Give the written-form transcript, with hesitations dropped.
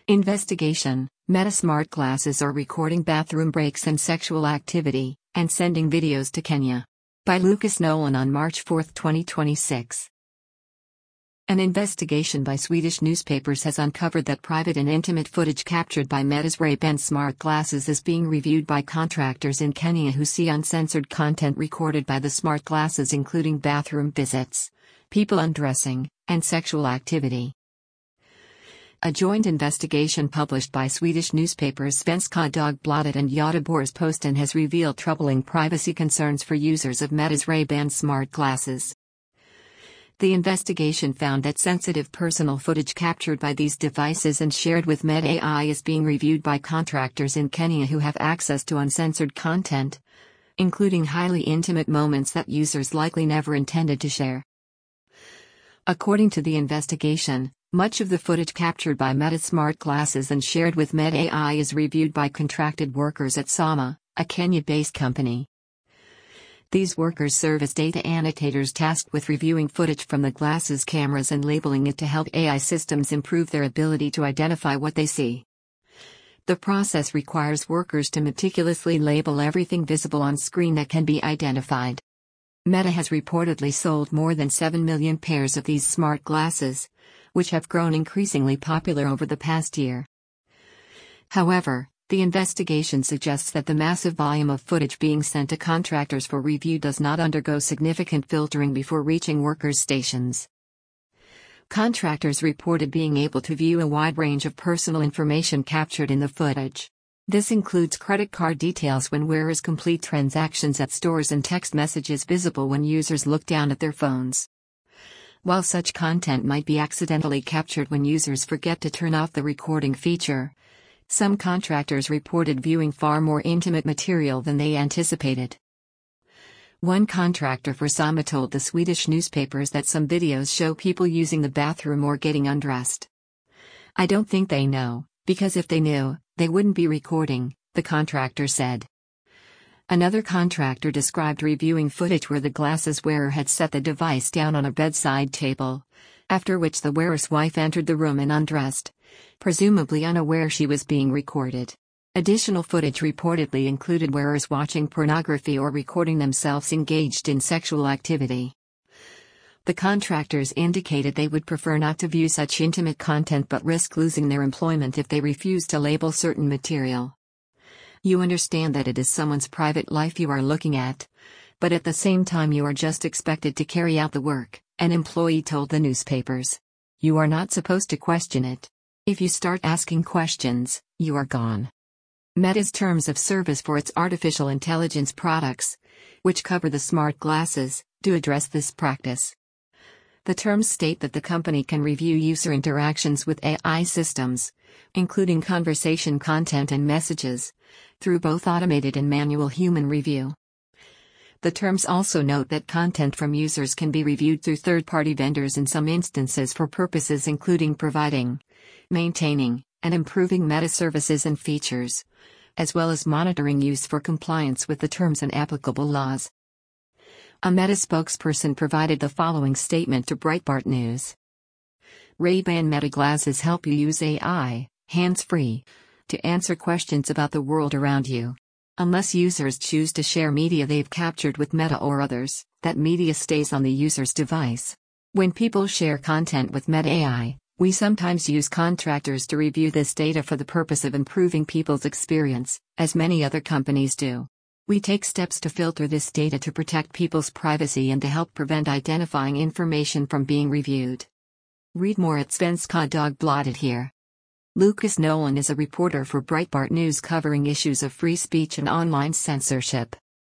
Investigation: Meta smart glasses are recording bathroom breaks and sexual activity, and sending videos to Kenya. By Lucas Nolan on March 4, 2026. An investigation by Swedish newspapers has uncovered that private and intimate footage captured by Meta's Ray-Ban smart glasses is being reviewed by contractors in Kenya who see uncensored content recorded by the smart glasses, including bathroom visits, people undressing, and sexual activity. A joint investigation published by Swedish newspapers Svenska Dagbladet and Göteborgs-Posten has revealed troubling privacy concerns for users of Meta's Ray-Ban smart glasses. The investigation found that sensitive personal footage captured by these devices and shared with Meta AI is being reviewed by contractors in Kenya who have access to uncensored content, including highly intimate moments that users likely never intended to share. According to the investigation, much of the footage captured by Meta smart glasses and shared with Meta AI is reviewed by contracted workers at Sama, a Kenya-based company. These workers serve as data annotators tasked with reviewing footage from the glasses cameras and labeling it to help AI systems improve their ability to identify what they see. The process requires workers to meticulously label everything visible on screen that can be identified. Meta has reportedly sold more than 7 million pairs of these smart glasses, which have grown increasingly popular over the past year. However, the investigation suggests that the massive volume of footage being sent to contractors for review does not undergo significant filtering before reaching workers' stations. Contractors reported being able to view a wide range of personal information captured in the footage. This includes credit card details when wearers complete transactions at stores and text messages visible when users look down at their phones. While such content might be accidentally captured when users forget to turn off the recording feature, some contractors reported viewing far more intimate material than they anticipated. One contractor for Sama told the Swedish newspapers that some videos show people using the bathroom or getting undressed. "I don't think they know, because if they knew, they wouldn't be recording," the contractor said. Another contractor described reviewing footage where the glasses wearer had set the device down on a bedside table, after which the wearer's wife entered the room and undressed, presumably unaware she was being recorded. Additional footage reportedly included wearers watching pornography or recording themselves engaged in sexual activity. The contractors indicated they would prefer not to view such intimate content but risk losing their employment if they refuse to label certain material. "You understand that it is someone's private life you are looking at, but at the same time you are just expected to carry out the work," an employee told the newspapers. "You are not supposed to question it. If you start asking questions, you are gone." Meta's terms of service for its artificial intelligence products, which cover the smart glasses, do address this practice. The terms state that the company can review user interactions with AI systems, including conversation content and messages, through both automated and manual human review. The terms also note that content from users can be reviewed through third-party vendors in some instances for purposes including providing, maintaining, and improving meta services and features, as well as monitoring use for compliance with the terms and applicable laws. A Meta spokesperson provided the following statement to Breitbart News. "Ray-Ban Meta glasses help you use AI, hands-free, to answer questions about the world around you. Unless users choose to share media they've captured with Meta or others, that media stays on the user's device. When people share content with Meta AI, we sometimes use contractors to review this data for the purpose of improving people's experience, as many other companies do. We take steps to filter this data to protect people's privacy and to help prevent identifying information from being reviewed." Read more at Svenska Dagbladet here. Lucas Nolan is a reporter for Breitbart News covering issues of free speech and online censorship.